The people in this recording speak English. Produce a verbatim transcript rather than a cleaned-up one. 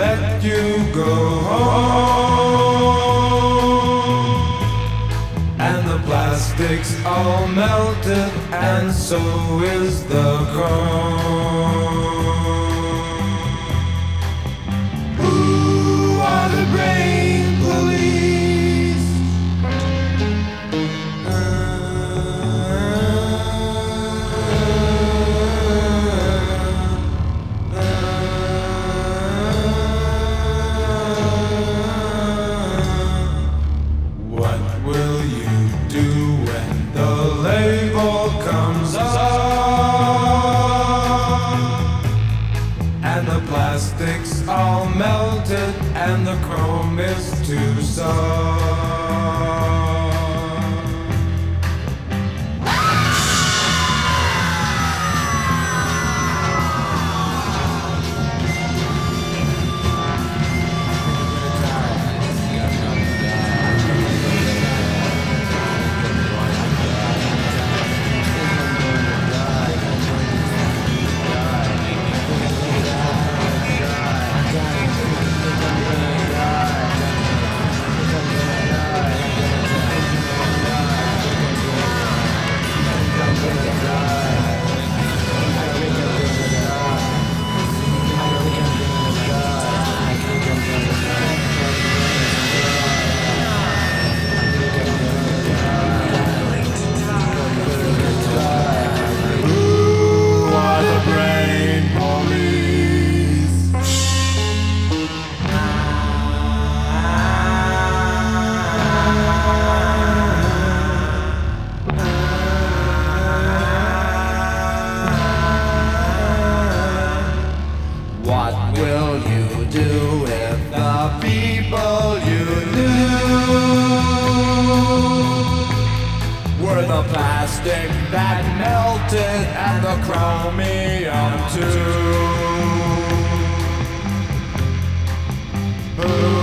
let you go home. And the plastic's all melted, and so is the chrome. Who are the brain police? What will you do when the label comes off? And the plastic's all melted, and the chrome is too soft. What will you do if the people you knew were the plastic that melted and the chromium too?